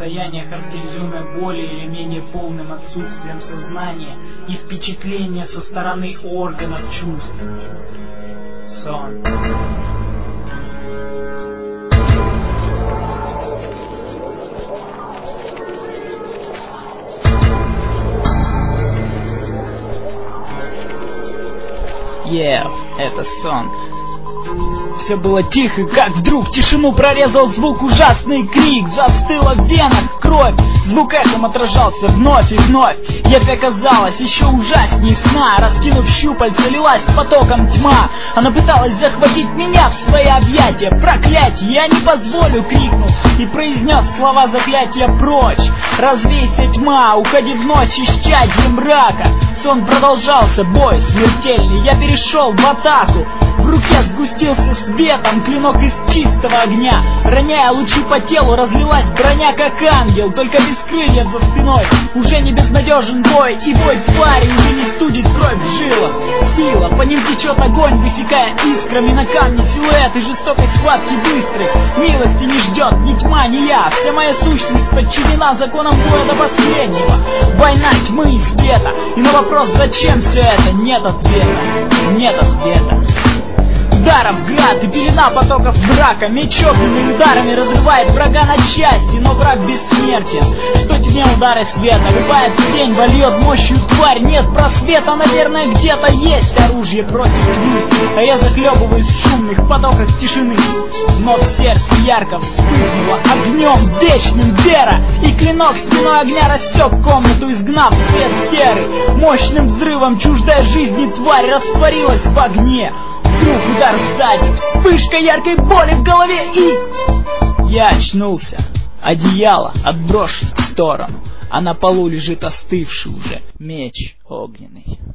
состояние, характеризуемое более или менее полным отсутствием сознания и впечатления со стороны органов чувств. Сон. Это сон. Все было тихо, как вдруг тишину прорезал звук, ужасный крик. Застыла в венах кровь, звук эхом отражался вновь и вновь. Явь оказалась еще ужасней сна. Раскинув щупальца, лилась потоком тьма. Она пыталась захватить меня в свои объятия. Проклятье, я не позволю, крикнул и произнес слова заклятия прочь. Развейся, тьма, уходи в ночь, исчадье мрака. Сон продолжался, бой смертельный, я перешел в атаку. В руке сгустился светом клинок из чистого огня. Роняя лучи по телу, разлилась броня, как ангел, только без крыльев за спиной. Уже не безнадежен бой, и бой твари уже не студит кровь в жилах. Сила, по ним течет огонь, высекая искрами на камне силуэты жестокой схватки быстрой. Милости не ждет ни тьма, ни я. Вся моя сущность подчинена законам боя до последнего. Война тьмы и света, и на вопрос, зачем все это, нет ответа. Нет ответа. Ударом град и пелена потоков мрака. Меч огненными ударами разрывает врага на части, но враг бессмертен. Что тебе удары света? Любая тень вольет мощью тварь. Нет просвета, наверное, где-то есть оружие против тьмы. А я захлебываюсь в шумных потоках тишины. Но в сердце ярко вспыхнула огнем вечным вера. И клинок стеной огня рассек комнату, изгнав свет серый. Мощным взрывом чуждая жизни тварь растворилась в огне. Вдруг удар сзади, вспышка яркой боли в голове и... Я очнулся. Одеяло отброшено в сторону, а на полу лежит остывший уже меч огненный.